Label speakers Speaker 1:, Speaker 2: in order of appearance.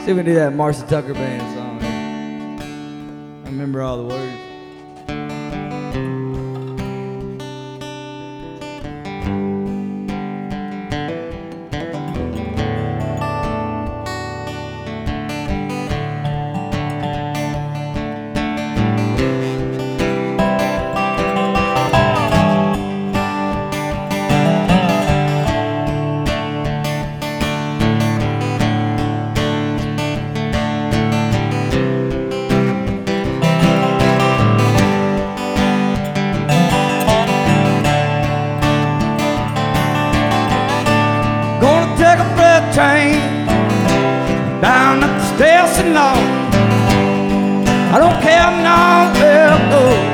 Speaker 1: See if we can do that Marcy Tucker Band song. I remember all the words. Train down at the station, Lord. I don't care now where it goes.